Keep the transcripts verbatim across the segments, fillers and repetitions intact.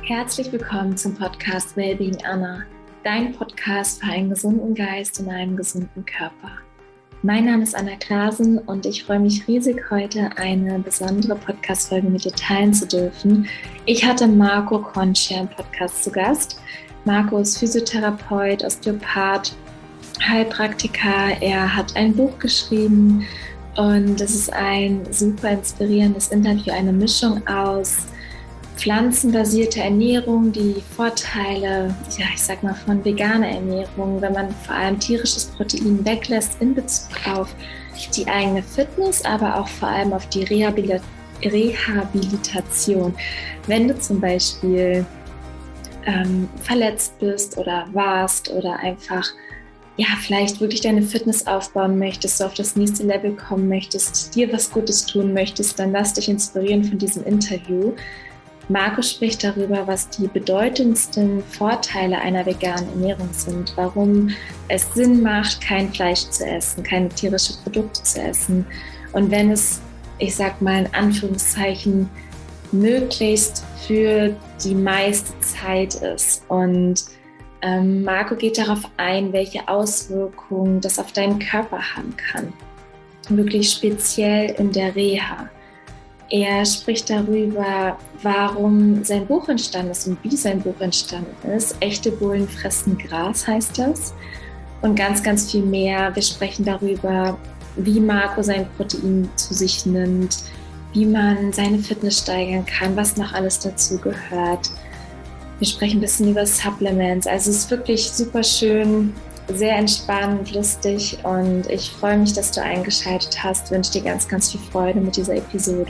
Herzlich willkommen zum Podcast Wellbeing Anna, dein Podcast für einen gesunden Geist und einen gesunden Körper. Mein Name ist Anna Klasen und ich freue mich riesig, heute eine besondere Podcast-Folge mit dir teilen zu dürfen. Ich hatte Marco Concha im Podcast zu Gast. Marco ist Physiotherapeut, Osteopath, Heilpraktiker. Er hat ein Buch geschrieben und es ist ein super inspirierendes Interview, eine Mischung aus pflanzenbasierte Ernährung, die Vorteile, ja, ich sag mal von veganer Ernährung, wenn man vor allem tierisches Protein weglässt in Bezug auf die eigene Fitness, aber auch vor allem auf die Rehabilit- Rehabilitation. Wenn du zum Beispiel ähm, verletzt bist oder warst oder einfach ja, vielleicht wirklich deine Fitness aufbauen möchtest, du auf das nächste Level kommen möchtest, dir was Gutes tun möchtest, dann lass dich inspirieren von diesem Interview. Marco spricht darüber, was die bedeutendsten Vorteile einer veganen Ernährung sind, warum es Sinn macht, kein Fleisch zu essen, keine tierischen Produkte zu essen und wenn es, ich sag mal in Anführungszeichen, möglichst für die meiste Zeit ist. Und ähm, Marco geht darauf ein, welche Auswirkungen das auf deinen Körper haben kann, wirklich speziell in der Reha. Er spricht darüber, warum sein Buch entstanden ist und wie sein Buch entstanden ist. Echte Bullen fressen Gras heißt das. Und ganz, ganz viel mehr. Wir sprechen darüber, wie Marco sein Protein zu sich nimmt, wie man seine Fitness steigern kann, was noch alles dazu gehört. Wir sprechen ein bisschen über Supplements. Also es ist wirklich super schön, sehr entspannt, lustig und ich freue mich, dass du eingeschaltet hast. Ich wünsche dir ganz, ganz viel Freude mit dieser Episode.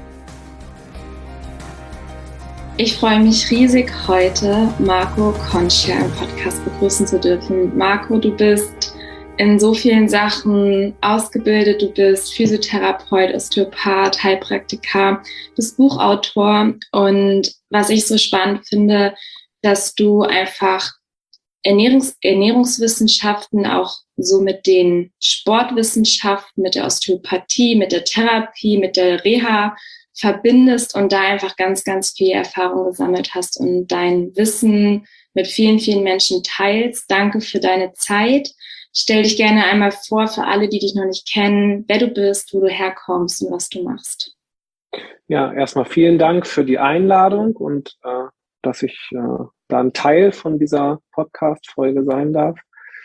Ich freue mich riesig, heute Marco Concha im Podcast begrüßen zu dürfen. Marco, du bist in so vielen Sachen ausgebildet. Du bist Physiotherapeut, Osteopath, Heilpraktiker, du bist Buchautor. Und was ich so spannend finde, dass du einfach Ernährungs- Ernährungswissenschaften auch so mit den Sportwissenschaften, mit der Osteopathie, mit der Therapie, mit der Reha verbindest und da einfach ganz, ganz viel Erfahrung gesammelt hast und dein Wissen mit vielen, vielen Menschen teilst. Danke für deine Zeit. Stell dich gerne einmal vor für alle, die dich noch nicht kennen, wer du bist, wo du herkommst und was du machst. Ja, erstmal vielen Dank für die Einladung und äh, dass ich äh, da ein Teil von dieser Podcast-Folge sein darf.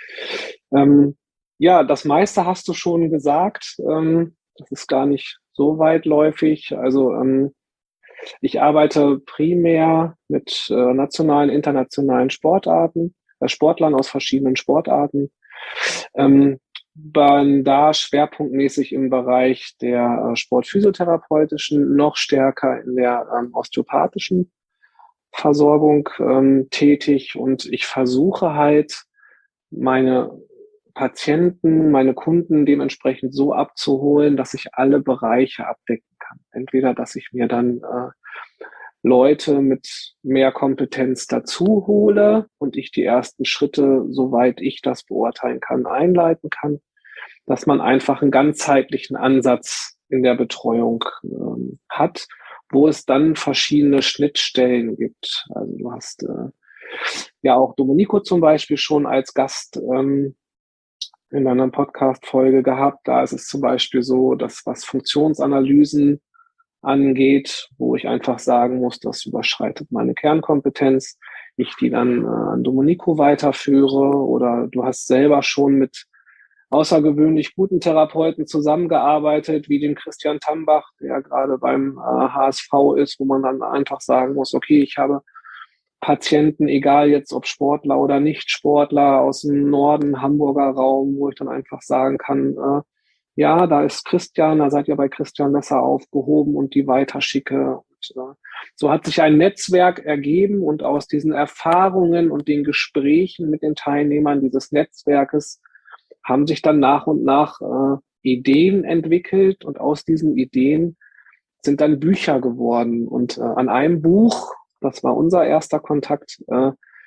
Ähm, ja, das meiste hast du schon gesagt. Ähm, das ist gar nicht so weitläufig. Also ähm, ich arbeite primär mit äh, nationalen, internationalen Sportarten, äh, Sportlern aus verschiedenen Sportarten. Ähm, bin da schwerpunktmäßig im Bereich der äh, sportphysiotherapeutischen, noch stärker in der ähm, osteopathischen Versorgung ähm, tätig und ich versuche halt meine Patienten, meine Kunden dementsprechend so abzuholen, dass ich alle Bereiche abdecken kann. Entweder, dass ich mir dann äh, Leute mit mehr Kompetenz dazu hole und ich die ersten Schritte, soweit ich das beurteilen kann, einleiten kann, dass man einfach einen ganzheitlichen Ansatz in der Betreuung ähm, hat, wo es dann verschiedene Schnittstellen gibt. Also du hast äh, ja auch Domenico zum Beispiel schon als Gast ähm, in einer Podcast-Folge gehabt. Da ist es zum Beispiel so, dass was Funktionsanalysen angeht, wo ich einfach sagen muss, das überschreitet meine Kernkompetenz, ich die dann äh, an Domenico weiterführe oder du hast selber schon mit außergewöhnlich guten Therapeuten zusammengearbeitet, wie den Christian Tambach, der gerade beim äh, H S V ist, wo man dann einfach sagen muss, okay, ich habe Patienten, egal jetzt ob Sportler oder Nicht-Sportler aus dem Norden, Hamburger Raum, wo ich dann einfach sagen kann, äh, ja, da ist Christian, da seid ihr bei Christian besser aufgehoben und die weiterschicke. Und, äh, so hat sich ein Netzwerk ergeben und aus diesen Erfahrungen und den Gesprächen mit den Teilnehmern dieses Netzwerkes haben sich dann nach und nach äh, Ideen entwickelt und aus diesen Ideen sind dann Bücher geworden. Und äh, an einem Buch, das war unser erster Kontakt, äh,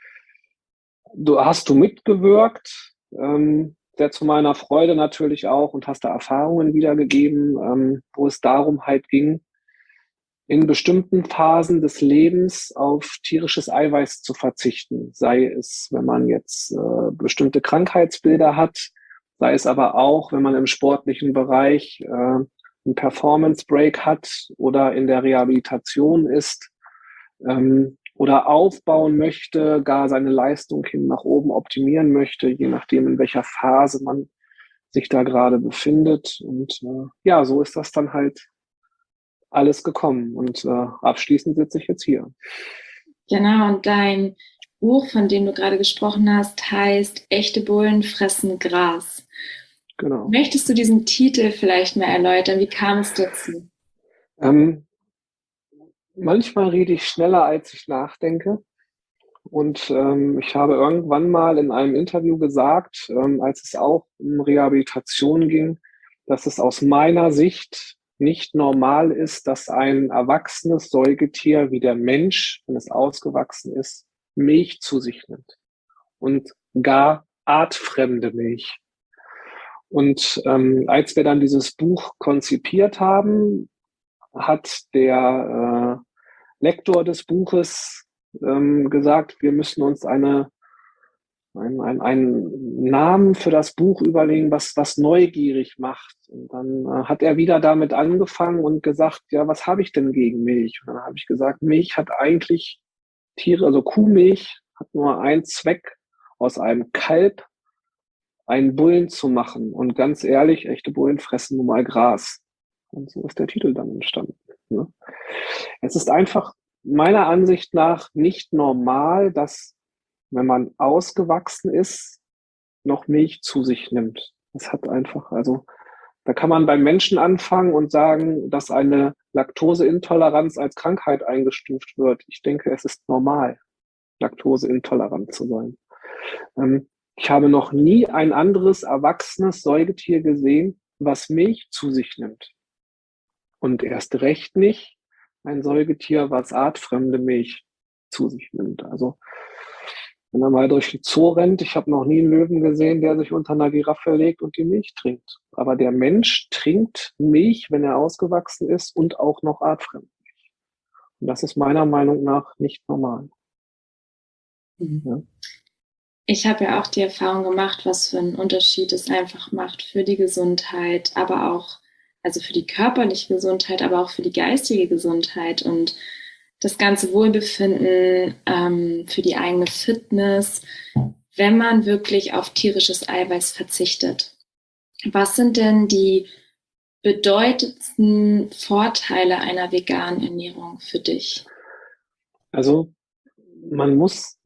du hast du mitgewirkt, ähm, sehr zu meiner Freude natürlich auch und hast da Erfahrungen wiedergegeben, ähm, wo es darum halt ging, in bestimmten Phasen des Lebens auf tierisches Eiweiß zu verzichten. Sei es, wenn man jetzt äh, bestimmte Krankheitsbilder hat, sei es aber auch, wenn man im sportlichen Bereich äh, einen Performance-Break hat oder in der Rehabilitation ist ähm, oder aufbauen möchte, gar seine Leistung hin nach oben optimieren möchte, je nachdem, in welcher Phase man sich da gerade befindet. Und äh, ja, so ist das dann halt alles gekommen. Und äh, abschließend sitze ich jetzt hier. Genau, und dein Buch, von dem du gerade gesprochen hast, heißt Echte Bullen fressen Gras. Genau. Möchtest du diesen Titel vielleicht mal erläutern? Wie kam es dazu? Ähm, manchmal rede ich schneller, als ich nachdenke. Und ähm, ich habe irgendwann mal in einem Interview gesagt, ähm, als es auch um Rehabilitation ging, dass es aus meiner Sicht nicht normal ist, dass ein erwachsenes Säugetier wie der Mensch, wenn es ausgewachsen ist, Milch zu sich nimmt. Und gar artfremde Milch. Und ähm, als wir dann dieses Buch konzipiert haben, hat der äh, Lektor des Buches ähm, gesagt, wir müssen uns eine, ein, ein, einen Namen für das Buch überlegen, was, was neugierig macht. Und dann äh, hat er wieder damit angefangen und gesagt, ja, was habe ich denn gegen Milch? Und dann habe ich gesagt, Milch hat eigentlich Tiere, also Kuhmilch hat nur einen Zweck, aus einem Kalb einen Bullen zu machen. Und ganz ehrlich, echte Bullen fressen nun mal Gras. Und so ist der Titel dann entstanden. Ne? Es ist einfach meiner Ansicht nach nicht normal, dass, wenn man ausgewachsen ist, noch Milch zu sich nimmt. Das hat einfach, also da kann man beim Menschen anfangen und sagen, dass eine Laktoseintoleranz als Krankheit eingestuft wird. Ich denke, es ist normal, laktoseintolerant zu sein. Ähm, ich habe noch nie ein anderes erwachsenes Säugetier gesehen, was Milch zu sich nimmt. Und erst recht nicht ein Säugetier, was artfremde Milch zu sich nimmt. Also wenn er mal durch den Zoo rennt, ich habe noch nie einen Löwen gesehen, der sich unter einer Giraffe legt und die Milch trinkt. Aber der Mensch trinkt Milch, wenn er ausgewachsen ist und auch noch artfremde Milch. Und das ist meiner Meinung nach nicht normal. Mhm. Ja. Ich habe ja auch die Erfahrung gemacht, was für einen Unterschied es einfach macht für die Gesundheit, aber auch, also für die körperliche Gesundheit, aber auch für die geistige Gesundheit und das ganze Wohlbefinden, ähm, für die eigene Fitness, wenn man wirklich auf tierisches Eiweiß verzichtet. Was sind denn die bedeutendsten Vorteile einer veganen Ernährung für dich? Also man muss,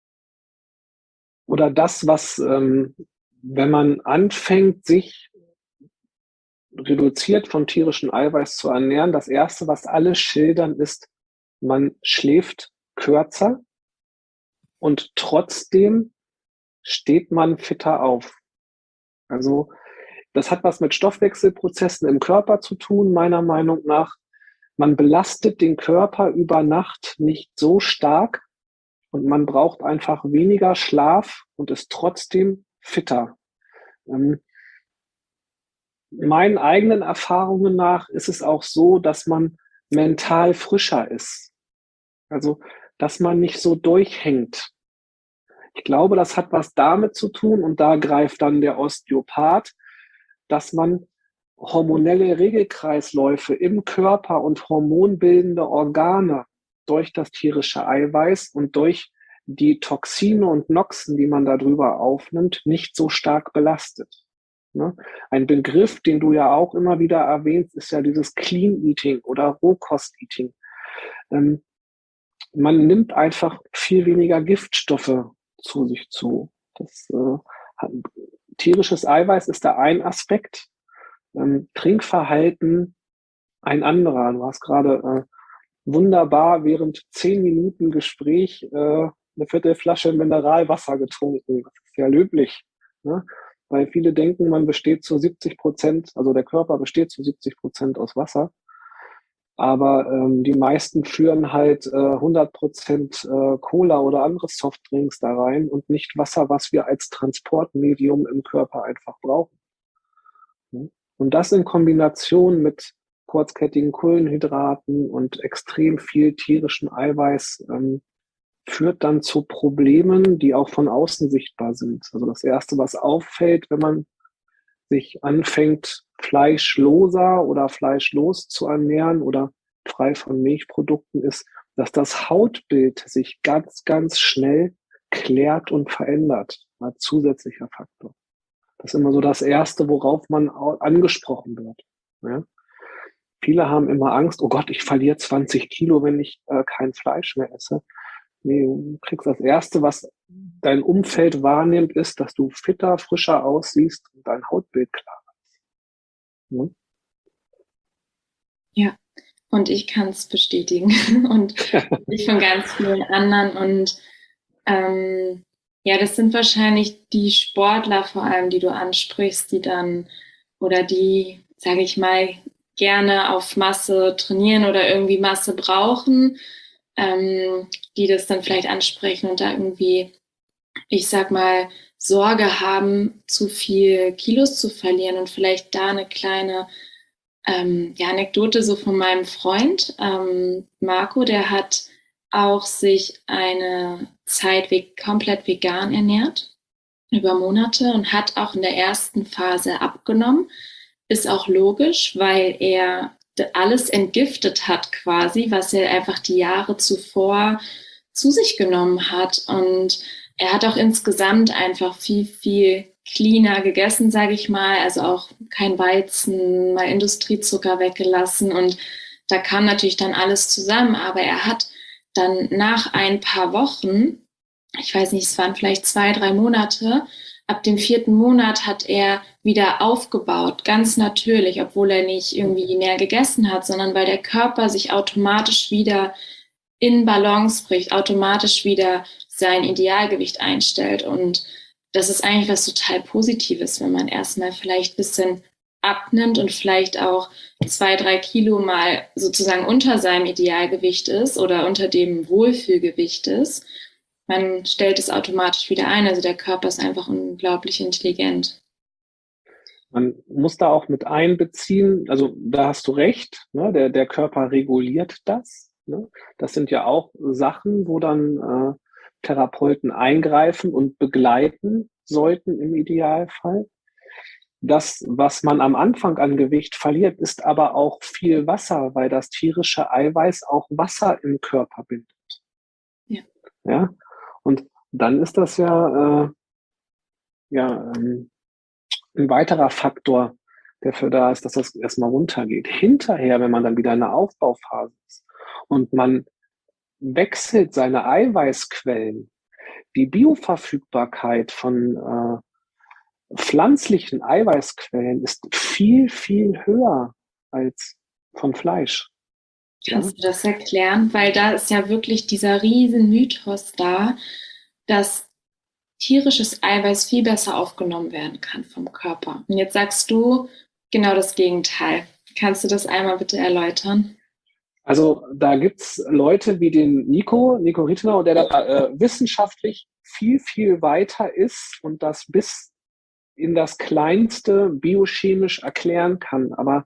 oder das, was, ähm, wenn man anfängt, sich reduziert von tierischem Eiweiß zu ernähren, das Erste, was alle schildern, ist, man schläft kürzer und trotzdem steht man fitter auf. Also das hat was mit Stoffwechselprozessen im Körper zu tun, meiner Meinung nach. Man belastet den Körper über Nacht nicht so stark und man braucht einfach weniger Schlaf und ist trotzdem fitter. Ähm, meinen eigenen Erfahrungen nach ist es auch so, dass man mental frischer ist. Also, dass man nicht so durchhängt. Ich glaube, das hat was damit zu tun, und da greift dann der Osteopath, dass man hormonelle Regelkreisläufe im Körper und hormonbildende Organe durch das tierische Eiweiß und durch die Toxine und Noxen, die man darüber aufnimmt, nicht so stark belastet. Ein Begriff, den du ja auch immer wieder erwähnst, ist ja dieses Clean Eating oder Rohkost-Eating. Ähm, man nimmt einfach viel weniger Giftstoffe zu sich zu. Das, äh, hat, tierisches Eiweiß ist da ein Aspekt. Ähm, Trinkverhalten ein anderer. Du hast gerade äh, wunderbar während zehn Minuten Gespräch äh, eine Viertelflasche Mineralwasser getrunken. Das ist ja löblich, ne? Weil viele denken, man besteht zu siebzig Prozent, also der Körper besteht zu siebzig Prozent aus Wasser. Aber ähm, die meisten führen halt äh, hundert Prozent äh, Cola oder andere Softdrinks da rein und nicht Wasser, was wir als Transportmedium im Körper einfach brauchen. Und das in Kombination mit kurzkettigen Kohlenhydraten und extrem viel tierischem Eiweiß ähm, führt dann zu Problemen, die auch von außen sichtbar sind. Also das Erste, was auffällt, wenn man sich anfängt, fleischloser oder fleischlos zu ernähren oder frei von Milchprodukten, ist, dass das Hautbild sich ganz, ganz schnell klärt und verändert. Ein zusätzlicher Faktor. Das ist immer so das Erste, worauf man angesprochen wird. Ja? Viele haben immer Angst, oh Gott, ich verliere zwanzig Kilo, wenn ich äh, kein Fleisch mehr esse. Nee, du kriegst das Erste, was dein Umfeld wahrnimmt, ist, dass du fitter, frischer aussiehst und dein Hautbild klarer ist. Hm? Ja, und ich kann es bestätigen und ich von ganz vielen anderen. Und ähm, ja, das sind wahrscheinlich die Sportler vor allem, die du ansprichst, die dann oder die, sage ich mal, gerne auf Masse trainieren oder irgendwie Masse brauchen, ähm, die das dann vielleicht ansprechen und da irgendwie, ich sag mal, Sorge haben, zu viel Kilos zu verlieren und vielleicht da eine kleine ähm, ja, Anekdote so von meinem Freund ähm, Marco, der hat auch sich eine Zeit ve- komplett vegan ernährt über Monate und hat auch in der ersten Phase abgenommen. Ist auch logisch, weil er alles entgiftet hat quasi, was er einfach die Jahre zuvor zu sich genommen hat. Und er hat auch insgesamt einfach viel, viel cleaner gegessen, sage ich mal. Also auch kein Weizen, mal Industriezucker weggelassen. Und da kam natürlich dann alles zusammen. Aber er hat dann nach ein paar Wochen, ich weiß nicht, es waren vielleicht zwei, drei Monate, ab dem vierten Monat hat er wieder aufgebaut, ganz natürlich, obwohl er nicht irgendwie mehr gegessen hat, sondern weil der Körper sich automatisch wieder in Balance bricht, automatisch wieder sein Idealgewicht einstellt. Und das ist eigentlich was total Positives, wenn man erstmal vielleicht ein bisschen abnimmt und vielleicht auch zwei, drei Kilo mal sozusagen unter seinem Idealgewicht ist oder unter dem Wohlfühlgewicht ist. Man stellt es automatisch wieder ein. Also der Körper ist einfach unglaublich intelligent. Man muss da auch mit einbeziehen, also da hast du recht, ne, der, der Körper reguliert das. Ne? Das sind ja auch Sachen, wo dann äh, Therapeuten eingreifen und begleiten sollten im Idealfall. Das, was man am Anfang an Gewicht verliert, ist aber auch viel Wasser, weil das tierische Eiweiß auch Wasser im Körper bindet. Ja. Ja? Und dann ist das ja, äh, ja ähm, ein weiterer Faktor, der für da ist, dass das erstmal runtergeht. Hinterher, wenn man dann wieder in der Aufbauphase ist und man wechselt seine Eiweißquellen, die Bioverfügbarkeit von äh, pflanzlichen Eiweißquellen ist viel, viel höher als von Fleisch. Kannst ja? du das erklären? Weil da ist ja wirklich dieser riesen Mythos da, dass tierisches Eiweiß viel besser aufgenommen werden kann vom Körper. Und jetzt sagst du genau das Gegenteil. Kannst du das einmal bitte erläutern? Also da gibt's Leute wie den Nico, Nico Rittenau, der da äh, wissenschaftlich viel, viel weiter ist und das bis in das Kleinste biochemisch erklären kann. Aber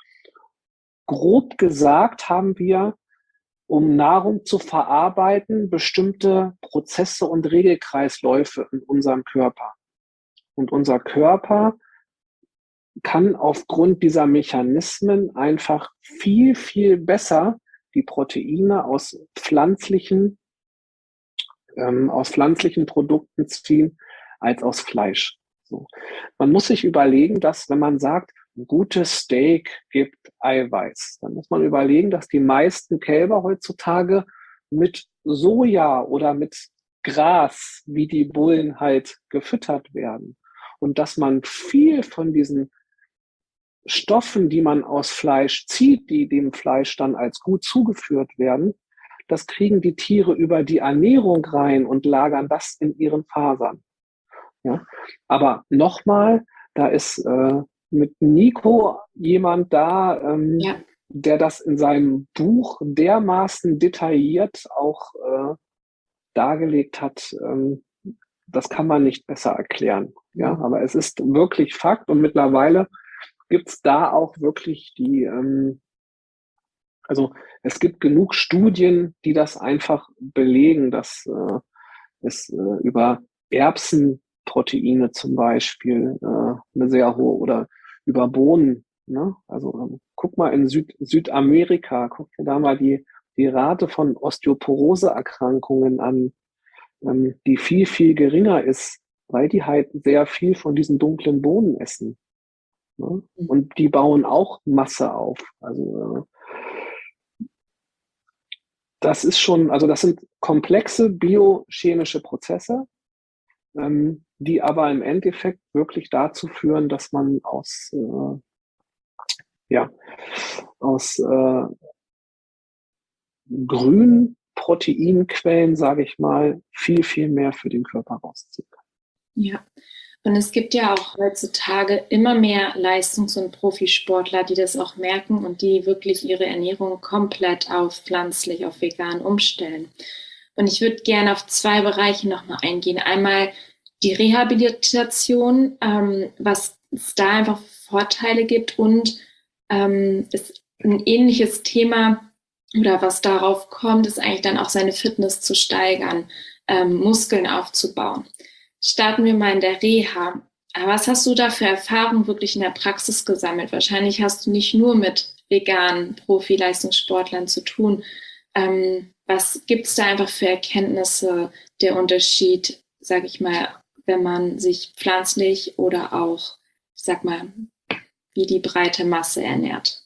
grob gesagt haben wir, um Nahrung zu verarbeiten, bestimmte Prozesse und Regelkreisläufe in unserem Körper. Und unser Körper kann aufgrund dieser Mechanismen einfach viel, viel besser die Proteine aus pflanzlichen, ähm, aus pflanzlichen Produkten ziehen als aus Fleisch. So. Man muss sich überlegen, dass wenn man sagt, ein gutes Steak gibt Eiweiß, dann muss man überlegen, dass die meisten Kälber heutzutage mit Soja oder mit Gras, wie die Bullen halt gefüttert werden. Und dass man viel von diesen Stoffen, die man aus Fleisch zieht, die dem Fleisch dann als gut zugeführt werden, das kriegen die Tiere über die Ernährung rein und lagern das in ihren Fasern. Ja? Aber nochmal, da ist äh, mit Nico jemand da, ähm, ja. der das in seinem Buch dermaßen detailliert auch äh, dargelegt hat. Ähm, das kann man nicht besser erklären. Ja? Aber es ist wirklich Fakt und mittlerweile gibt es da auch wirklich die, ähm, Also es gibt genug Studien, die das einfach belegen, dass äh, es äh, über Erbsenproteine zum Beispiel äh, eine sehr hohe oder über Bohnen. Ne? Also ähm, guck mal in Süd Südamerika, guck dir da mal die, die Rate von Osteoporose-Erkrankungen an, ähm, die viel, viel geringer ist, weil die halt sehr viel von diesen dunklen Bohnen essen. Ne? Und die bauen auch Masse auf. Also äh, das ist schon, also das sind komplexe biochemische Prozesse, ähm, die aber im Endeffekt wirklich dazu führen, dass man aus, äh, ja, aus äh, grünen Proteinquellen, sage ich mal, viel, viel mehr für den Körper rausziehen kann. Ja. Und es gibt ja auch heutzutage immer mehr Leistungs- und Profisportler, die das auch merken und die wirklich ihre Ernährung komplett auf pflanzlich, auf vegan umstellen. Und ich würde gerne auf zwei Bereiche nochmal eingehen. Einmal die Rehabilitation, ähm, was es da einfach Vorteile gibt und ähm, ist ein ähnliches Thema oder was darauf kommt, ist eigentlich dann auch seine Fitness zu steigern, ähm, Muskeln aufzubauen. Starten wir mal in der Reha. Was hast du da für Erfahrungen wirklich in der Praxis gesammelt? Wahrscheinlich hast du nicht nur mit veganen Profi-Leistungssportlern zu tun. Ähm, was gibt es da einfach für Erkenntnisse, der Unterschied, sage ich mal, wenn man sich pflanzlich oder auch, ich sag mal, wie die breite Masse ernährt?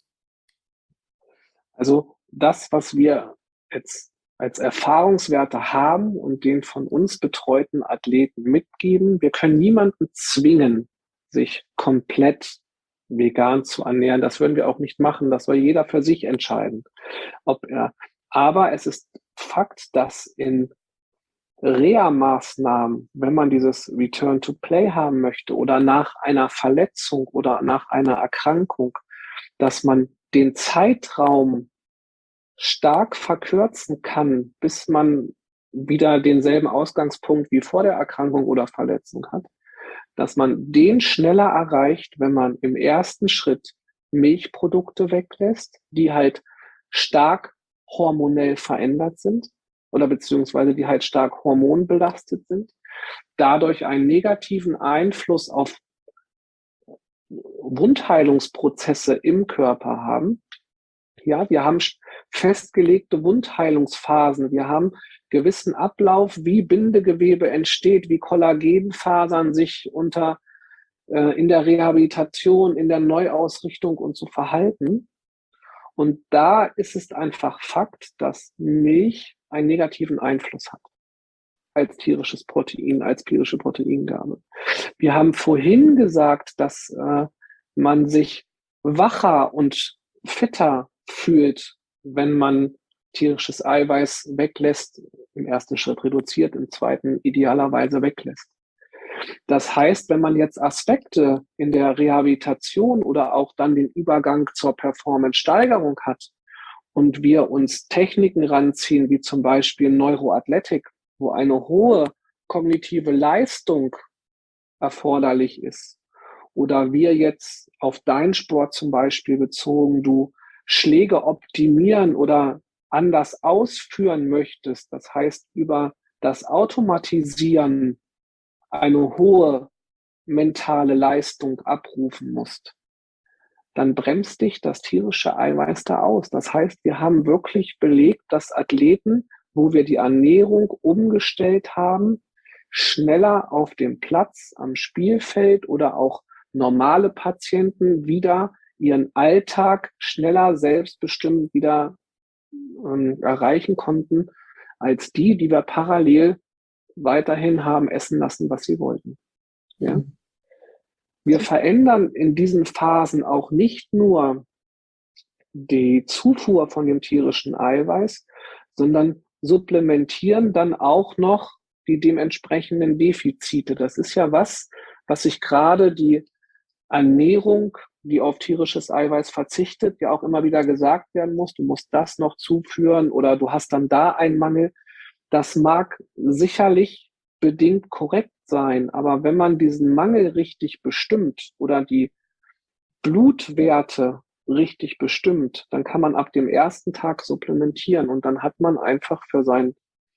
Also das, was wir jetzt als Erfahrungswerte haben und den von uns betreuten Athleten mitgeben, wir können niemanden zwingen, sich komplett vegan zu ernähren. Das würden wir auch nicht machen. Das soll jeder für sich entscheiden, ob er. Aber es ist Fakt, dass in Reha-Maßnahmen, wenn man dieses Return to Play haben möchte oder nach einer Verletzung oder nach einer Erkrankung, dass man den Zeitraum stark verkürzen kann, bis man wieder denselben Ausgangspunkt wie vor der Erkrankung oder Verletzung hat, dass man den schneller erreicht, wenn man im ersten Schritt Milchprodukte weglässt, die halt stark hormonell verändert sind oder beziehungsweise die halt stark hormonbelastet sind, dadurch einen negativen Einfluss auf Wundheilungsprozesse im Körper haben. Ja, wir haben festgelegte Wundheilungsphasen. Wir haben gewissen Ablauf, wie Bindegewebe entsteht, wie Kollagenfasern sich unter äh, in der Rehabilitation, in der Neuausrichtung und so verhalten. Und da ist es einfach Fakt, dass Milch einen negativen Einfluss hat als tierisches Protein, als tierische Proteingabe. Wir haben vorhin gesagt, dass äh, man sich wacher und fitter fühlt, wenn man tierisches Eiweiß weglässt, im ersten Schritt reduziert, im zweiten idealerweise weglässt. Das heißt, wenn man jetzt Aspekte in der Rehabilitation oder auch dann den Übergang zur Performance-Steigerung hat und wir uns Techniken ranziehen, wie zum Beispiel Neuroathletik, wo eine hohe kognitive Leistung erforderlich ist, oder wir jetzt auf deinen Sport zum Beispiel bezogen, du Schläge optimieren oder anders ausführen möchtest, das heißt über das Automatisieren eine hohe mentale Leistung abrufen musst, dann bremst dich das tierische Eiweiß da aus. Das heißt, wir haben wirklich belegt, dass Athleten, wo wir die Ernährung umgestellt haben, schneller auf dem Platz, am Spielfeld oder auch normale Patienten wieder ihren Alltag schneller selbstbestimmt wieder ähm, erreichen konnten, als die, die wir parallel weiterhin haben essen lassen, was sie wollten. Ja? Wir verändern in diesen Phasen auch nicht nur die Zufuhr von dem tierischen Eiweiß, sondern supplementieren dann auch noch die dementsprechenden Defizite. Das ist ja was, was sich gerade die Ernährung, die auf tierisches Eiweiß verzichtet, ja auch immer wieder gesagt werden muss, du musst das noch zuführen oder du hast dann da einen Mangel. Das mag sicherlich bedingt korrekt sein, aber wenn man diesen Mangel richtig bestimmt oder die Blutwerte richtig bestimmt, dann kann man ab dem ersten Tag supplementieren und dann hat man einfach für sein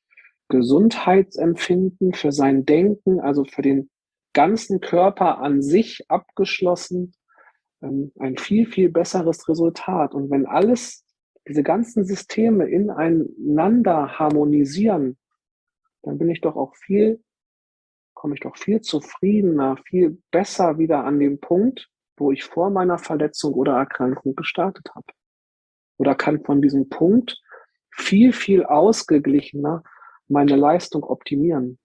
Gesundheitsempfinden, für sein Denken, also für den ganzen Körper an sich abgeschlossen, ähm, ein viel, viel besseres Resultat. Und wenn alles, diese ganzen Systeme ineinander harmonisieren, dann bin ich doch auch viel, komme ich doch viel zufriedener, viel besser wieder an den Punkt, wo ich vor meiner Verletzung oder Erkrankung gestartet habe. Oder kann von diesem Punkt viel, viel ausgeglichener meine Leistung optimieren.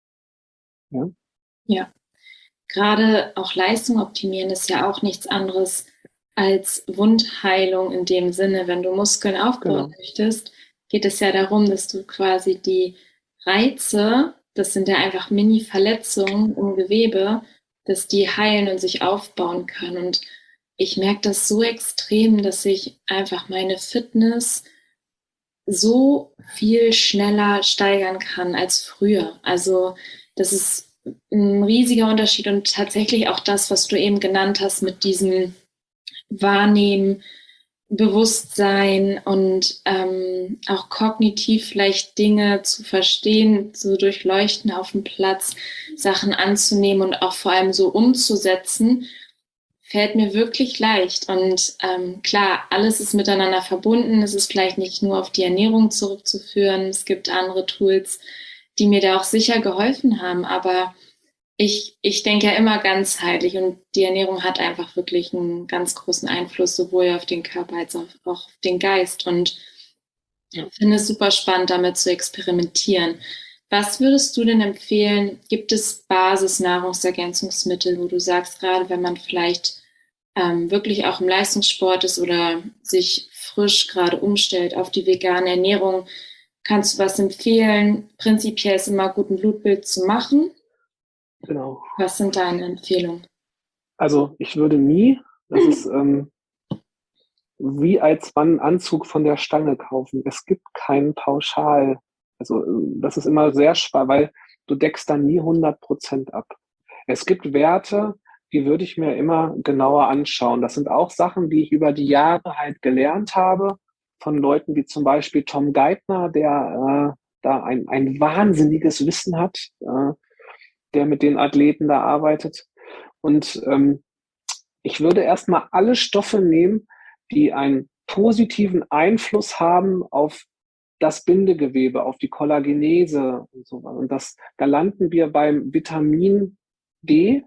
Ja, Ja, gerade auch Leistung optimieren ist ja auch nichts anderes als Wundheilung in dem Sinne. Wenn du Muskeln aufbauen genau. möchtest, geht es ja darum, dass du quasi die Reize, das sind ja einfach Mini-Verletzungen im Gewebe, dass die heilen und sich aufbauen können. Und ich merke das so extrem, dass ich einfach meine Fitness so viel schneller steigern kann als früher. Also das ist ein riesiger Unterschied und tatsächlich auch das, was du eben genannt hast mit diesem Wahrnehmen, Bewusstsein und ähm, auch kognitiv vielleicht Dinge zu verstehen, zu durchleuchten auf dem Platz, Sachen anzunehmen und auch vor allem so umzusetzen, fällt mir wirklich leicht. Und ähm, klar, alles ist miteinander verbunden. Es ist vielleicht nicht nur auf die Ernährung zurückzuführen. Es gibt andere Tools, die mir da auch sicher geholfen haben. Aber ich, ich denke ja immer ganzheitlich und die Ernährung hat einfach wirklich einen ganz großen Einfluss, sowohl auf den Körper als auch auf den Geist. Und ich finde es super spannend, damit zu experimentieren. Was würdest du denn empfehlen? Gibt es Basis-Nahrungsergänzungsmittel, wo du sagst, gerade wenn man vielleicht ähm, wirklich auch im Leistungssport ist oder sich frisch gerade umstellt auf die vegane Ernährung, kannst du was empfehlen? Prinzipiell ist immer gut, ein Blutbild zu machen. Genau. Was sind deine Empfehlungen? Also ich würde nie, das ist ähm, wie als man einen Anzug von der Stange kaufen. Es gibt keinen Pauschal. Also das ist immer sehr schwer, weil du deckst dann nie hundert Prozent ab. Es gibt Werte, die würde ich mir immer genauer anschauen. Das sind auch Sachen, die ich über die Jahre halt gelernt habe von Leuten wie zum Beispiel Tom Geithner, der äh, da ein, ein wahnsinniges Wissen hat, äh, der mit den Athleten da arbeitet. Und ähm, ich würde erstmal alle Stoffe nehmen, die einen positiven Einfluss haben auf das Bindegewebe, auf die Kollagenese und so weiter. Und das, da landen wir beim Vitamin D,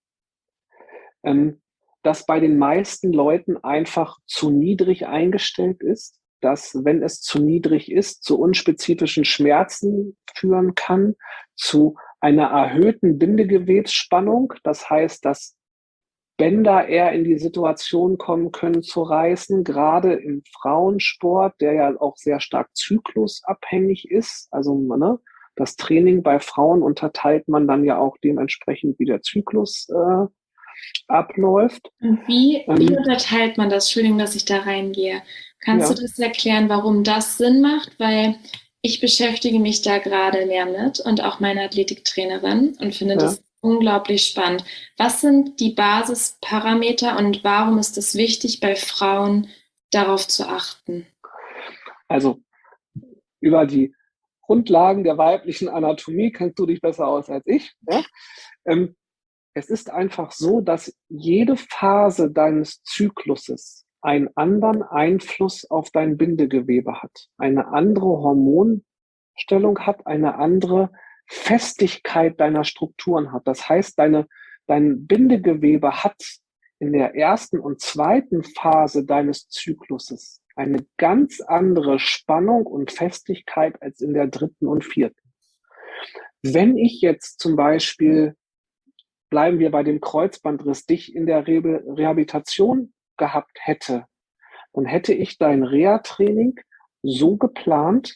ähm, das bei den meisten Leuten einfach zu niedrig eingestellt ist, dass, wenn es zu niedrig ist, zu unspezifischen Schmerzen führen kann, zu einer erhöhten Bindegewebsspannung. Das heißt, dass Bänder eher in die Situation kommen können zu reißen, gerade im Frauensport, der ja auch sehr stark zyklusabhängig ist. Also ne, das Training bei Frauen unterteilt man dann ja auch dementsprechend, wie der Zyklus äh, abläuft. Und wie, Ähm, wie unterteilt man das? Entschuldigung, dass ich da reingehe. Kannst ja, du das erklären, warum das Sinn macht? Weil ich beschäftige mich da gerade mehr mit und auch meine Athletiktrainerin und finde ja. das unglaublich spannend. Was sind die Basisparameter und warum ist es wichtig, bei Frauen darauf zu achten? Also über die Grundlagen der weiblichen Anatomie kennst du dich besser aus als ich. Ja? Ähm, es ist einfach so, dass jede Phase deines Zykluses einen anderen Einfluss auf dein Bindegewebe hat, eine andere Hormonstellung hat, eine andere Festigkeit deiner Strukturen hat. Das heißt, deine, dein Bindegewebe hat in der ersten und zweiten Phase deines Zykluses eine ganz andere Spannung und Festigkeit als in der dritten und vierten. Wenn ich jetzt zum Beispiel, bleiben wir bei dem Kreuzbandriss, dich in der Re- Rehabilitation gehabt hätte, dann hätte ich dein Reha-Training so geplant,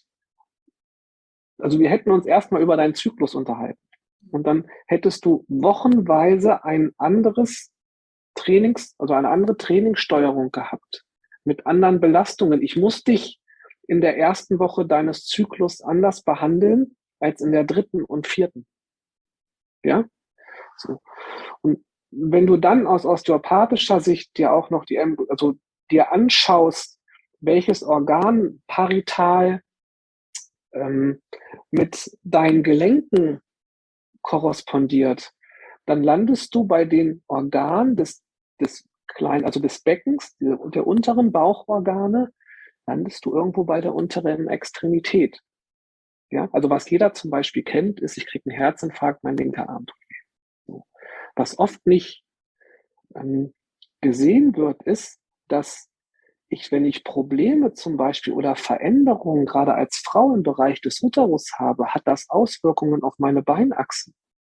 also wir hätten uns erstmal über deinen Zyklus unterhalten. Und dann hättest du wochenweise ein anderes Trainings, also eine andere Trainingssteuerung gehabt mit anderen Belastungen. Ich muss dich in der ersten Woche deines Zyklus anders behandeln als in der dritten und vierten. Ja? So. Und wenn du dann aus osteopathischer Sicht dir auch noch die, also dir anschaust, welches Organ parital ähm, mit deinen Gelenken korrespondiert, dann landest du bei den Organen des, des kleinen, also des Beckens, der, der unteren Bauchorgane, landest du irgendwo bei der unteren Extremität. Ja, also was jeder zum Beispiel kennt, ist, ich kriege einen Herzinfarkt, mein linker Arm tut weh. So. Was oft nicht ähm, gesehen wird, ist, dass ich, wenn ich Probleme zum Beispiel oder Veränderungen gerade als Frau im Bereich des Uterus habe, hat das Auswirkungen auf meine Beinachsen.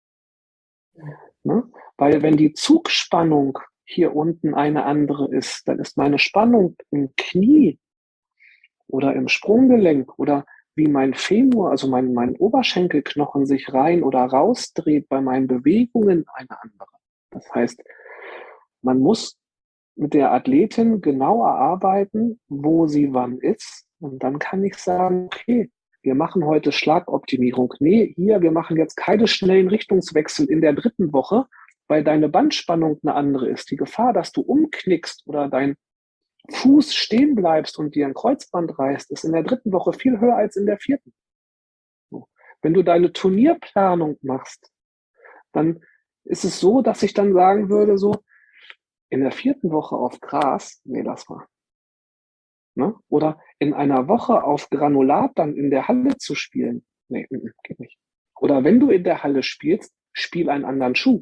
Ne? Weil wenn die Zugspannung hier unten eine andere ist, dann ist meine Spannung im Knie oder im Sprunggelenk oder wie mein Femur, also mein, mein Oberschenkelknochen sich rein oder rausdreht bei meinen Bewegungen eine andere. Das heißt, man muss mit der Athletin genau erarbeiten, wo sie wann ist. Und dann kann ich sagen, okay, wir machen heute Schlagoptimierung. Nee, hier, wir machen jetzt keine schnellen Richtungswechsel in der dritten Woche, weil deine Bandspannung eine andere ist. Die Gefahr, dass du umknickst oder dein Fuß stehen bleibst und dir ein Kreuzband reißt, ist in der dritten Woche viel höher als in der vierten. Wenn du deine Turnierplanung machst, dann ist es so, dass ich dann sagen würde, so, in der vierten Woche auf Gras, nee, lass mal. Ne? Oder in einer Woche auf Granulat dann in der Halle zu spielen, nee, geht nicht. Oder wenn du in der Halle spielst, spiel einen anderen Schuh.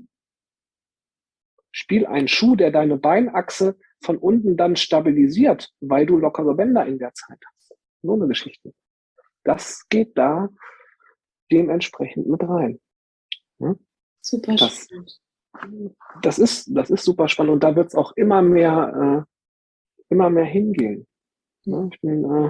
Spiel einen Schuh, der deine Beinachse von unten dann stabilisiert, weil du lockere Bänder in der Zeit hast. So eine Geschichte. Das geht da dementsprechend mit rein. Ne? Super das, spannend. Das ist, das ist super spannend und da wird es auch immer mehr, äh, immer mehr hingehen. Ne? Ich bin, äh,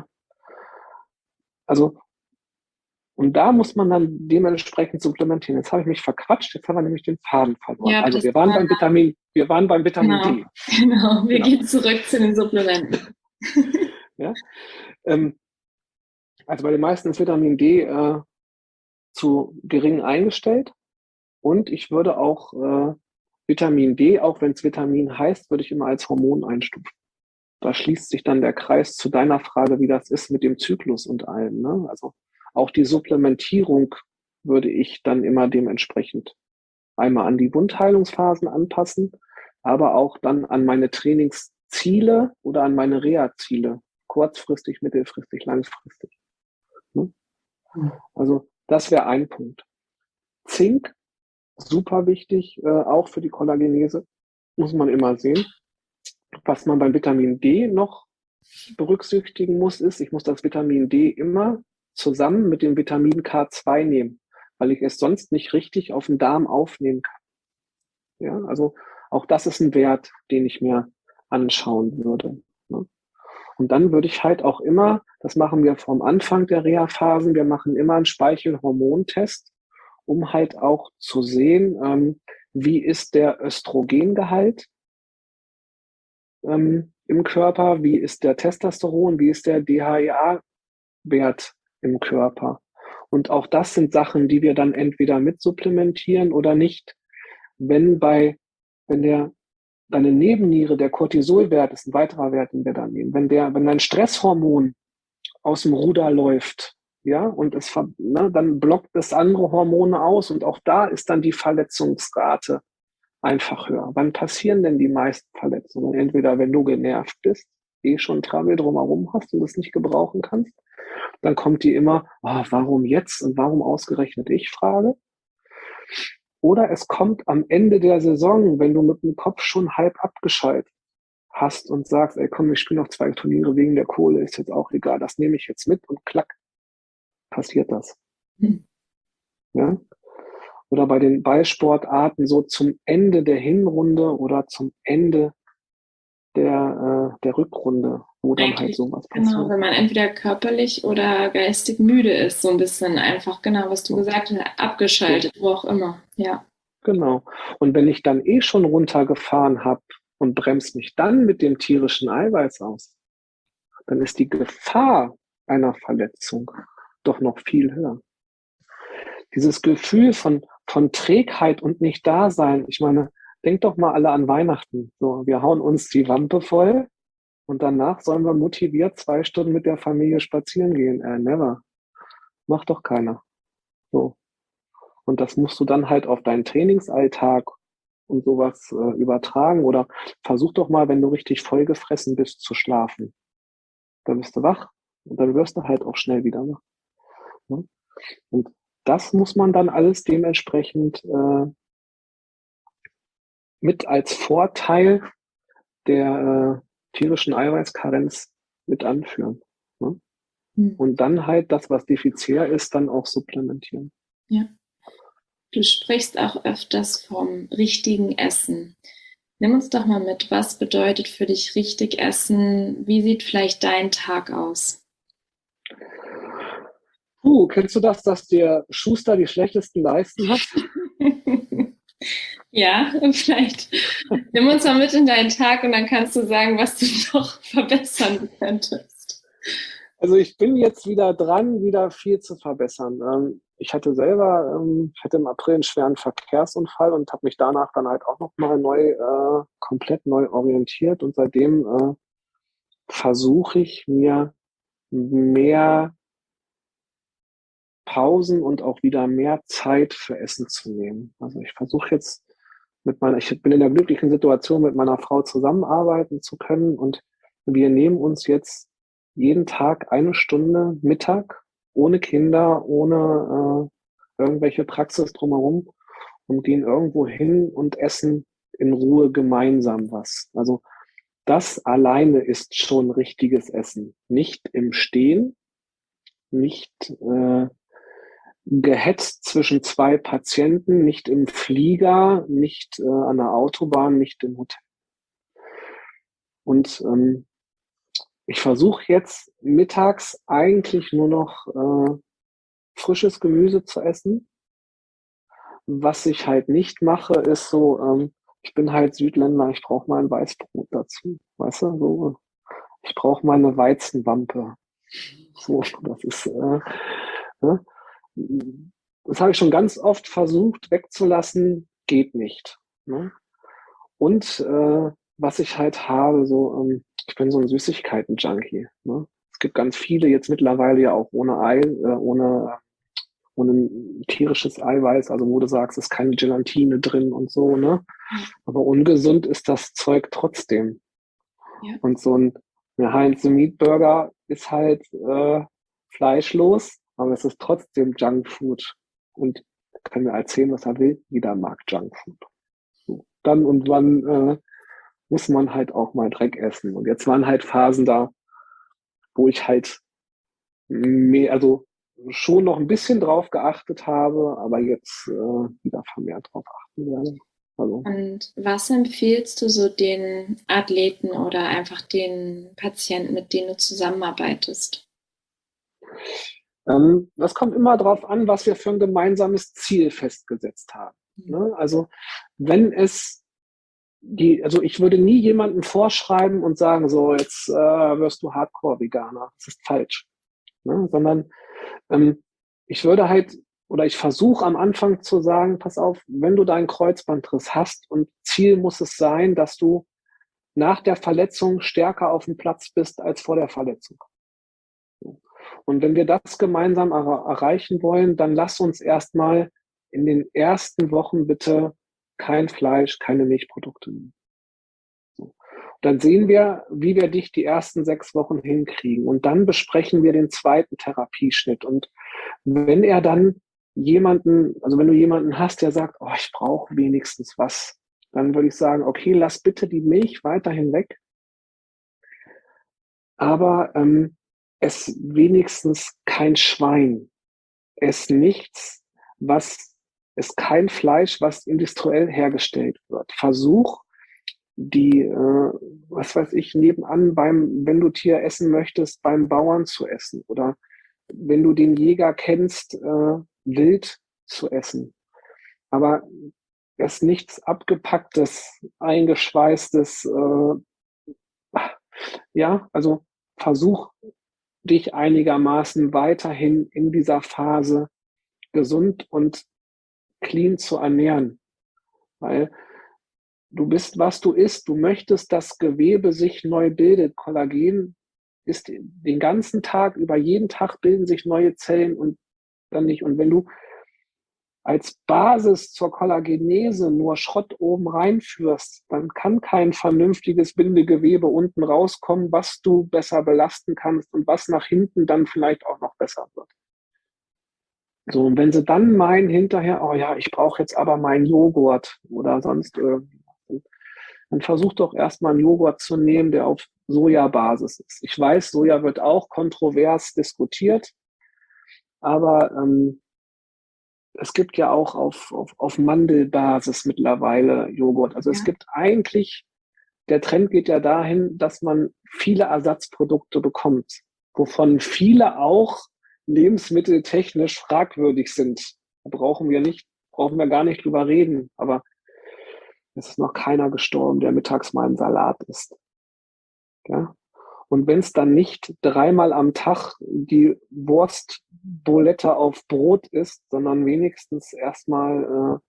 also, und da muss man dann dementsprechend supplementieren. Jetzt habe ich mich verquatscht, jetzt haben wir nämlich den Faden verloren. Ja, also wir waren beim Vitamin, wir waren beim Vitamin genau, D. Genau, wir Genau. gehen zurück zu den Supplementen. Ja? Ähm, also bei den meisten ist Vitamin D äh, zu gering eingestellt. Und ich würde auch äh, Vitamin D, auch wenn es Vitamin heißt, würde ich immer als Hormon einstufen. Da schließt sich dann der Kreis zu deiner Frage, wie das ist mit dem Zyklus und allem. Ne? Also auch die Supplementierung würde ich dann immer dementsprechend einmal an die Wundheilungsphasen anpassen, aber auch dann an meine Trainingsziele oder an meine Reha-Ziele. Kurzfristig, mittelfristig, langfristig. Ne? Also das wäre ein Punkt. Zink, super wichtig, äh, auch für die Kollagenese, muss man immer sehen. Was man beim Vitamin D noch berücksichtigen muss, ist, ich muss das Vitamin D immer zusammen mit dem Vitamin K zwei nehmen, weil ich es sonst nicht richtig auf den Darm aufnehmen kann. Ja, also auch das ist ein Wert, den ich mir anschauen würde. Ne? Und dann würde ich halt auch immer, das machen wir vom Anfang der Reha-Phasen, wir machen immer einen Speichelhormontest, um halt auch zu sehen, ähm, wie ist der Östrogengehalt ähm, im Körper, wie ist der Testosteron, wie ist der D H E A-Wert im Körper. Und auch das sind Sachen, die wir dann entweder mit supplementieren oder nicht. Wenn bei, wenn der, deine Nebenniere, der Cortisolwert ist ein weiterer Wert, den wir dann nehmen. Wenn der, wenn dein Stresshormon aus dem Ruder läuft, ja, und es, ne, dann blockt es andere Hormone aus und auch da ist dann die Verletzungsrate einfach höher. Wann passieren denn die meisten Verletzungen? Entweder wenn du genervt bist, eh schon Trammel drumherum hast und es nicht gebrauchen kannst, dann kommt die immer, oh, warum jetzt und warum ausgerechnet ich, Frage. Oder es kommt am Ende der Saison, wenn du mit dem Kopf schon halb abgeschaltet hast und sagst, ey komm, ich spiele noch zwei Turniere wegen der Kohle, ist jetzt auch egal, das nehme ich jetzt mit und klack, passiert das. Hm. Ja? Oder bei den Ballsportarten so zum Ende der Hinrunde oder zum Ende der, äh, der Rückrunde, wo dann Eigentlich, halt sowas passiert. Genau, wenn man entweder körperlich oder geistig müde ist, so ein bisschen einfach, genau, was du so gesagt hast, abgeschaltet, ja. Wo auch immer, ja. Genau. Und wenn ich dann eh schon runtergefahren habe und bremse mich dann mit dem tierischen Eiweiß aus, dann ist die Gefahr einer Verletzung doch noch viel höher. Dieses Gefühl von, von Trägheit und nicht Dasein, ich meine, denkt doch mal alle an Weihnachten. So, wir hauen uns die Wampe voll und danach sollen wir motiviert zwei Stunden mit der Familie spazieren gehen. Äh, never. Macht doch keiner. So. Und das musst du dann halt auf deinen Trainingsalltag und sowas äh, übertragen. Oder versuch doch mal, wenn du richtig vollgefressen bist, zu schlafen. Dann bist du wach und dann wirst du halt auch schnell wieder wach. Ne? Und das muss man dann alles dementsprechend äh, mit als Vorteil der äh, tierischen Eiweißkarenz mit anführen. Ne? Hm. Und dann halt das, was defizitär ist, dann auch supplementieren. Ja. Du sprichst auch öfters vom richtigen Essen. Nimm uns doch mal mit, was bedeutet für dich richtig essen? Wie sieht vielleicht dein Tag aus? Puh, kennst du das, dass der Schuster die schlechtesten Leisten hat? Ja, vielleicht nimm uns mal mit in deinen Tag und dann kannst du sagen, was du noch verbessern könntest. Also ich bin jetzt wieder dran, wieder viel zu verbessern. Ähm, ich hatte selber, ähm, ich hatte im April einen schweren Verkehrsunfall und habe mich danach dann halt auch nochmal neu, äh, komplett neu orientiert und seitdem äh, versuche ich mir mehr Pausen und auch wieder mehr Zeit für Essen zu nehmen. Also ich versuche jetzt mit meiner, ich bin in der glücklichen Situation, mit meiner Frau zusammenarbeiten zu können und wir nehmen uns jetzt jeden Tag eine Stunde Mittag ohne Kinder, ohne äh, irgendwelche Praxis drumherum und gehen irgendwo hin und essen in Ruhe gemeinsam was. Also das alleine ist schon richtiges Essen. Nicht im Stehen, nicht äh, gehetzt zwischen zwei Patienten, nicht im Flieger, nicht äh, an der Autobahn, nicht im Hotel. Und ähm, ich versuche jetzt mittags eigentlich nur noch äh, frisches Gemüse zu essen. Was ich halt nicht mache, ist so, ähm, ich bin halt Südländer, ich brauche mal ein Weißbrot dazu. Weißt du, so, ich brauche mal eine Weizenwampe. So, das ist, äh, ne? Das habe ich schon ganz oft versucht wegzulassen, geht nicht. Ne? Und äh, was ich halt habe, so, ähm, ich bin so ein Süßigkeiten-Junkie. Ne? Es gibt ganz viele jetzt mittlerweile ja auch ohne Ei, äh, ohne, ohne tierisches Eiweiß, also wo du sagst, es ist keine Gelatine drin und so, ne? Aber ungesund ist das Zeug trotzdem. Ja. Und so ein eine Heinz Meat Burger ist halt äh, fleischlos, aber es ist trotzdem Junkfood. Und kann mir erzählen, was er will, jeder mag Junkfood. So. Dann und wann äh, muss man halt auch mal Dreck essen. Und jetzt waren halt Phasen da, wo ich halt mehr, also schon noch ein bisschen drauf geachtet habe, aber jetzt äh, wieder vermehrt drauf achten werde. Also. Und was empfiehlst du so den Athleten oder einfach den Patienten, mit denen du zusammenarbeitest? Ähm, das kommt immer darauf an, was wir für ein gemeinsames Ziel festgesetzt haben. Mhm. Ne? Also wenn es die, also ich würde nie jemandem vorschreiben und sagen, so jetzt äh, wirst du Hardcore-Veganer. Das ist falsch. Ne? Sondern ähm, ich würde halt, oder ich versuche am Anfang zu sagen, pass auf, wenn du deinen Kreuzbandriss hast und Ziel muss es sein, dass du nach der Verletzung stärker auf dem Platz bist als vor der Verletzung. Und wenn wir das gemeinsam er erreichen wollen, dann lass uns erstmal in den ersten Wochen bitte kein Fleisch, keine Milchprodukte nehmen. So. Dann sehen wir, wie wir dich die ersten sechs Wochen hinkriegen. Und dann besprechen wir den zweiten Therapieschnitt. Und wenn er dann jemanden, also wenn du jemanden hast, der sagt, oh, ich brauche wenigstens was, dann würde ich sagen, okay, lass bitte die Milch weiterhin weg. Aber ähm, ess wenigstens kein Schwein. Ess nichts, was, ess kein Fleisch, was industriell hergestellt wird. Versuch, die, äh, was weiß ich, nebenan beim, wenn du Tier essen möchtest, beim Bauern zu essen. Oder wenn du den Jäger kennst, äh, wild zu essen. Aber ess nichts abgepacktes, eingeschweißtes, äh, ja, also versuch dich einigermaßen weiterhin in dieser Phase gesund und clean zu ernähren. Weil du bist, was du isst. Du möchtest, dass Gewebe sich neu bildet. Kollagen ist den ganzen Tag, über jeden Tag bilden sich neue Zellen und dann nicht. Und wenn du als Basis zur Kollagenese nur Schrott oben reinführst, dann kann kein vernünftiges Bindegewebe unten rauskommen, was du besser belasten kannst und was nach hinten dann vielleicht auch noch besser wird. So, und wenn sie dann meinen hinterher, oh ja, ich brauche jetzt aber meinen Joghurt oder sonst irgendwas, dann versuch doch erstmal einen Joghurt zu nehmen, der auf Sojabasis ist. Ich weiß, Soja wird auch kontrovers diskutiert, aber ähm, es gibt ja auch auf, auf, auf Mandelbasis mittlerweile Joghurt. Also ja. Es gibt eigentlich, der Trend geht ja dahin, dass man viele Ersatzprodukte bekommt, wovon viele auch lebensmitteltechnisch fragwürdig sind. Da brauchen wir nicht, brauchen wir gar nicht drüber reden. Aber es ist noch keiner gestorben, der mittags mal einen Salat isst. Ja? Und wenn es dann nicht dreimal am Tag die Wurstbulette auf Brot ist, sondern wenigstens erstmal, äh,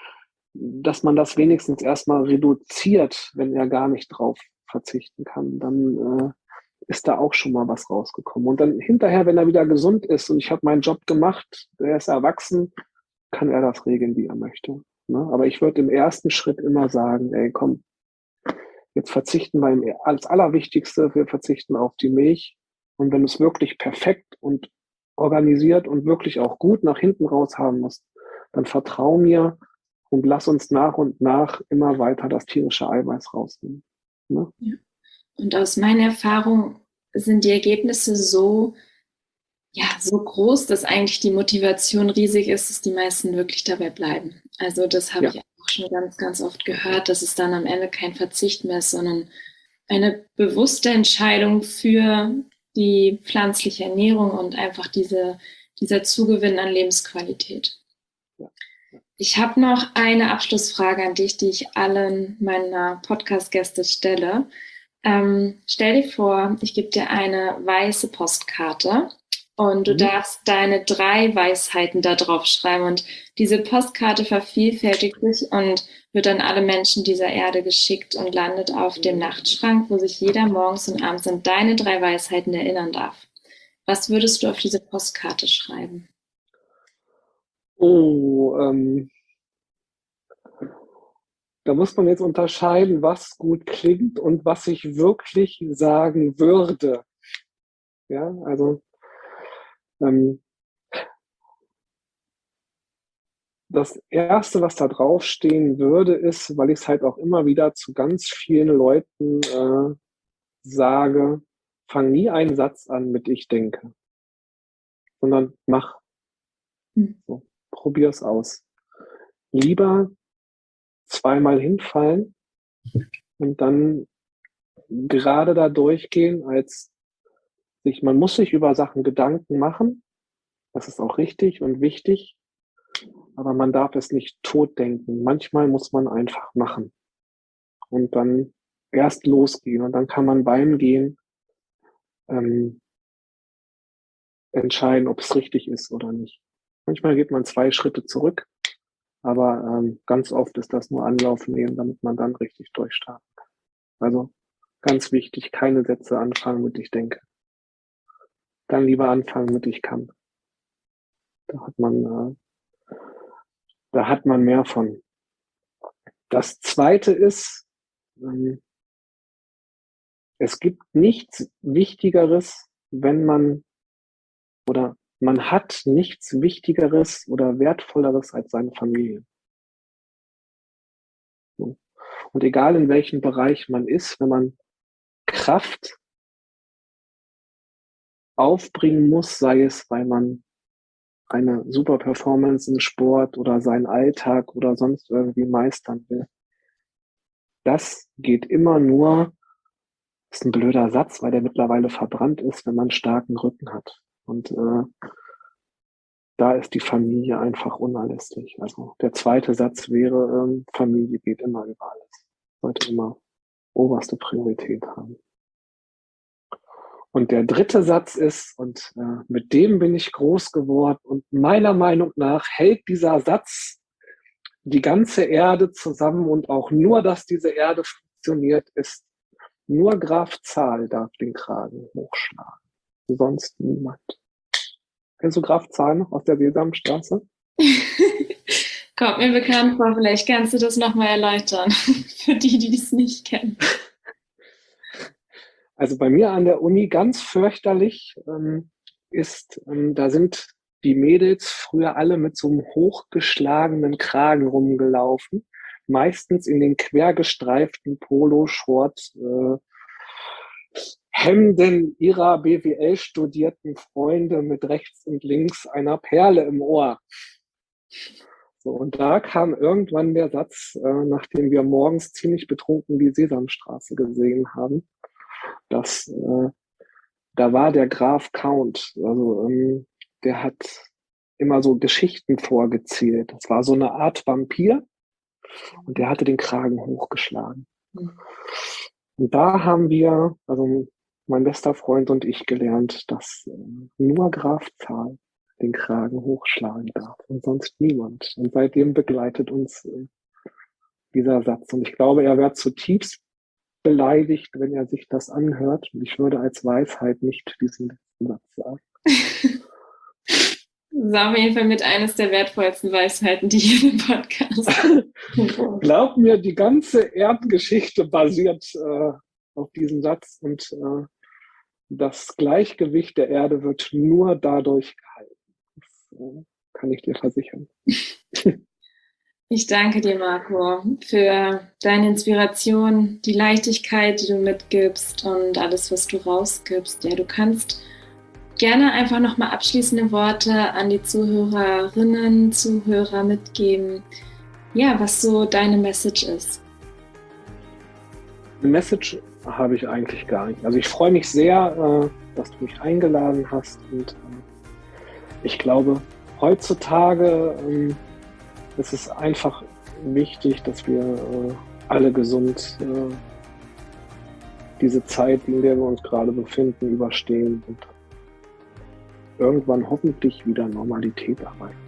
dass man das wenigstens erstmal reduziert, wenn er gar nicht drauf verzichten kann, dann äh, ist da auch schon mal was rausgekommen. Und dann hinterher, wenn er wieder gesund ist und ich habe meinen Job gemacht, er ist erwachsen, kann er das regeln, wie er möchte. Ne? Aber ich würde im ersten Schritt immer sagen, ey, komm, jetzt verzichten wir im, als Allerwichtigste, wir verzichten auf die Milch. Und wenn du es wirklich perfekt und organisiert und wirklich auch gut nach hinten raus haben musst, dann vertrau mir und lass uns nach und nach immer weiter das tierische Eiweiß rausnehmen. Ne? Ja. Und aus meiner Erfahrung sind die Ergebnisse so, ja, so groß, dass eigentlich die Motivation riesig ist, dass die meisten wirklich dabei bleiben. Also das habe ja. ich auch schon ganz, ganz oft gehört, dass es dann am Ende kein Verzicht mehr ist, sondern eine bewusste Entscheidung für die pflanzliche Ernährung und einfach diese, dieser Zugewinn an Lebensqualität. Ja. Ich habe noch eine Abschlussfrage an dich, die ich allen meiner Podcast-Gäste stelle. Ähm, stell dir vor, ich gebe dir eine weiße Postkarte und du mhm. darfst deine drei Weisheiten da drauf schreiben und diese Postkarte vervielfältigt sich und wird an alle Menschen dieser Erde geschickt und landet auf dem Nachtschrank, wo sich jeder morgens und abends an deine drei Weisheiten erinnern darf. Was würdest du auf diese Postkarte schreiben? Oh, ähm, da muss man jetzt unterscheiden, was gut klingt und was ich wirklich sagen würde. Ja, also ähm, das Erste, was da draufstehen würde, ist, weil ich es halt auch immer wieder zu ganz vielen Leuten äh, sage, fang nie einen Satz an mit ich denke, sondern mach. Hm. So, probier es aus. Lieber zweimal hinfallen und dann gerade da durchgehen, als sich, man muss sich über Sachen Gedanken machen, das ist auch richtig und wichtig, aber man darf es nicht totdenken. Manchmal muss man einfach machen und dann erst losgehen und dann kann man beim Gehen ähm, entscheiden, ob es richtig ist oder nicht. Manchmal geht man zwei Schritte zurück, aber ähm, ganz oft ist das nur Anlauf nehmen, damit man dann richtig durchstarten kann. Also ganz wichtig, keine Sätze anfangen mit ich denke. Dann lieber anfangen mit ich kann. Da hat man, äh, da hat man mehr von. Das Zweite ist, ähm, es gibt nichts Wichtigeres, wenn man oder man hat nichts Wichtigeres oder Wertvolleres als seine Familie. Und egal in welchem Bereich man ist, wenn man Kraft aufbringen muss, sei es, weil man eine super Performance im Sport oder seinen Alltag oder sonst irgendwie meistern will. Das geht immer nur, ist ein blöder Satz, weil der mittlerweile verbrannt ist, wenn man einen starken Rücken hat. Und äh, da ist die Familie einfach unerlässlich. Also der zweite Satz wäre, ähm, Familie geht immer über alles. Sollte immer oberste Priorität haben. Und der dritte Satz ist, und äh, mit dem bin ich groß geworden und meiner Meinung nach hält dieser Satz die ganze Erde zusammen und auch nur, dass diese Erde funktioniert, ist nur Graf Zahl darf den Kragen hochschlagen. Sonst niemand. Kennst du Graf Zahl noch aus der Sesamstraße? Kommt mir bekannt vor, vielleicht kannst du das nochmal erläutern, für die, die es nicht kennen. Also bei mir an der Uni ganz fürchterlich ähm, ist, ähm, da sind die Mädels früher alle mit so einem hochgeschlagenen Kragen rumgelaufen, meistens in den quergestreiften Poloshort äh, Hemden ihrer B W L-studierten Freunde mit rechts und links einer Perle im Ohr. So, und da kam irgendwann der Satz, äh, nachdem wir morgens ziemlich betrunken die Sesamstraße gesehen haben, dass äh, da war der Graf Count, also ähm, der hat immer so Geschichten vorgezählt. Das war so eine Art Vampir und der hatte den Kragen hochgeschlagen. Mhm. Und da haben wir, also mein bester Freund und ich, gelernt, dass äh, nur Graf Zahl den Kragen hochschlagen darf und sonst niemand. Und seitdem begleitet uns äh, dieser Satz. Und ich glaube, er wird zutiefst beleidigt, wenn er sich das anhört. Und ich würde als Weisheit nicht diesen letzten Satz sagen. Das ist auf jeden Fall mit eines der wertvollsten Weisheiten, die hier im Podcast. Glaub mir, die ganze Erdgeschichte basiert äh, auf diesem Satz und äh, das Gleichgewicht der Erde wird nur dadurch gehalten. Das äh, kann ich dir versichern. Ich danke dir, Marco, für deine Inspiration, die Leichtigkeit, die du mitgibst und alles, was du rausgibst. Ja, du kannst gerne einfach nochmal abschließende Worte an die Zuhörerinnen, Zuhörer mitgeben, ja, was so deine Message ist. Eine Message habe ich eigentlich gar nicht. Also ich freue mich sehr, dass du mich eingeladen hast und ich glaube, heutzutage ist es einfach wichtig, dass wir alle gesund diese Zeit, in der wir uns gerade befinden, überstehen und irgendwann hoffentlich wieder Normalität erreichen.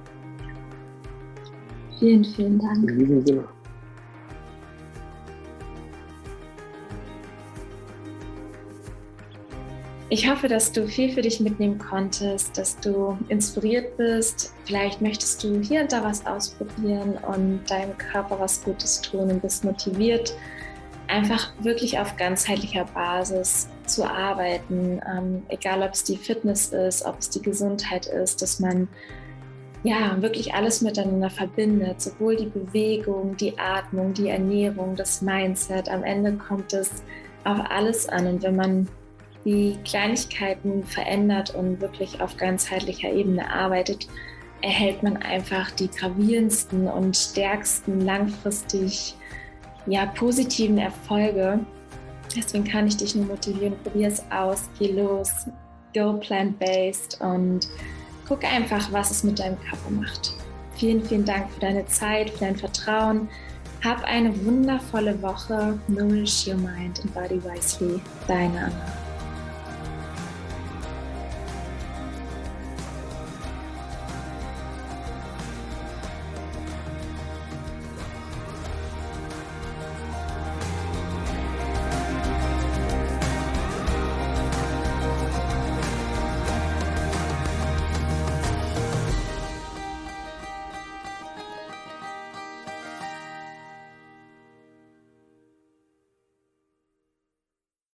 Vielen, vielen Dank. In diesem Sinne. Ich hoffe, dass du viel für dich mitnehmen konntest, dass du inspiriert bist. Vielleicht möchtest du hier und da was ausprobieren und deinem Körper was Gutes tun und bist motiviert, einfach wirklich auf ganzheitlicher Basis zu arbeiten, ähm, egal ob es die Fitness ist, ob es die Gesundheit ist, dass man ja wirklich alles miteinander verbindet, sowohl die Bewegung, die Atmung, die Ernährung, das Mindset. Am Ende kommt es auf alles an und wenn man die Kleinigkeiten verändert und wirklich auf ganzheitlicher Ebene arbeitet, erhält man einfach die gravierendsten und stärksten langfristig ja, positiven Erfolge. Deswegen kann ich dich nur motivieren, probier es aus, geh los, go plant-based und guck einfach, was es mit deinem Körper macht. Vielen, vielen Dank für deine Zeit, für dein Vertrauen. Hab eine wundervolle Woche. Nourish your mind and body wisely. Deine Anna.